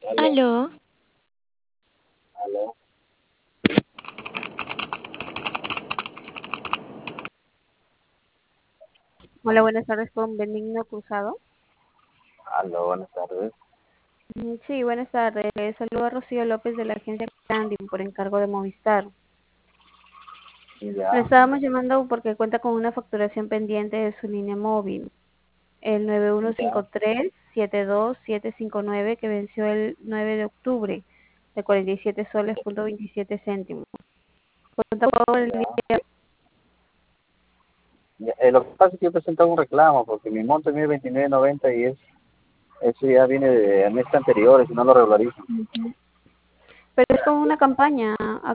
Aló, Aló, aló, Hola, buenas tardes con Benigno Cruzado. aló, buenas tardes. Sí, buenas tardes. Le saluda Rocío López de la agencia Branding por encargo de Movistar. Le Ya, estábamos llamando porque cuenta con una facturación pendiente de su línea móvil, el ya, 9153-72759 que venció el 9 de octubre de 47 soles punto 27 céntimos. Cuenta con el ya. Ya, lo que pasa es que yo presentaba un reclamo porque mi monto es 1029.90 y eso ya viene de meses anteriores y no lo regularizo. pero es con una campaña